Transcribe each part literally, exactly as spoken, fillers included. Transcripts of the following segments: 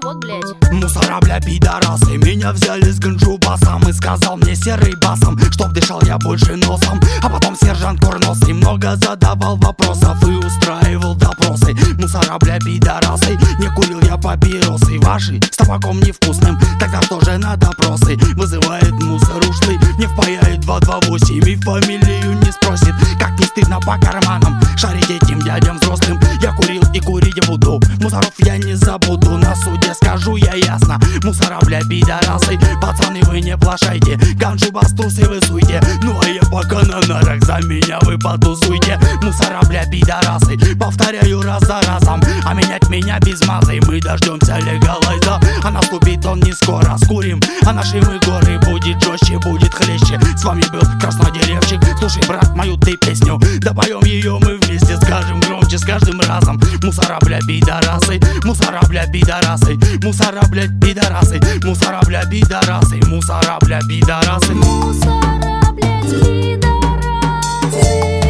Вот, блядь. Мусора, бля, пидорасы, меня взяли с ганджубасом и сказал мне серый басом, чтоб дышал я больше носом. А потом сержант Курносый много задавал вопросов и устраивал допросы. Мусора, бля, пидорасы, не курил я папиросы ваши с табаком невкусным, тогда что же на допросы? Вызывает мусор ушлый, не впаяет два два восемь и фамилию не спросит. Как не стыдно по карманам шарить этим дядям взрослым. Я курил и курить буду, мусоров я не забуду. На суде скажу я ясно, мусора, бля, пидорасы. Пацаны, вы не плашайте, ганджубас трусы вы суйте. Ну а я пока на нарах, за меня вы потусуйте. Мусора, бля, пидорасы, повторяю раз за разом. А менять меня без мазы, мы дождемся легалайза. А наступит он не скоро, скурим, а наши мы горы. Будет жестче, будет хлеще. С вами был краснодеревщик. Слушай, брат, мою ты песню, да поем ее мы вместе, скажем громче с каждым разом. Мусора, бля, пидорасы, мусора, бля, пидорасы, мусора, блядь, пидорасы, мусора, бля, пидорасы, мусора, бля, пидорасы. Мусора, блядь, пидорасы.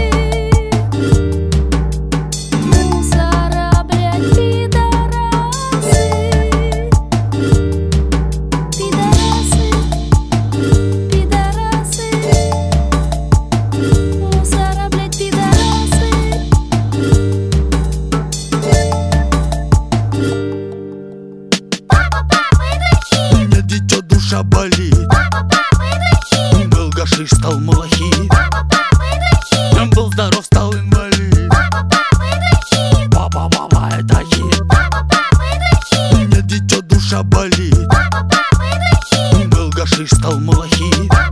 Мусора, блядь, пидорасы. Пидорасы, пидорасы. Мусора, блядь, пидорасы. Папа, папа, и У меня дитё, душа болит. Папа, папа, и Был гашиш, стал малахит. Папа, папа, и Он был здоров, стал инвалид. Папа, папа, и Папа, папа, это хит. Папа, папа, и У меня дитё, душа болит. Папа, папа, и Был гашиш, стал малахит.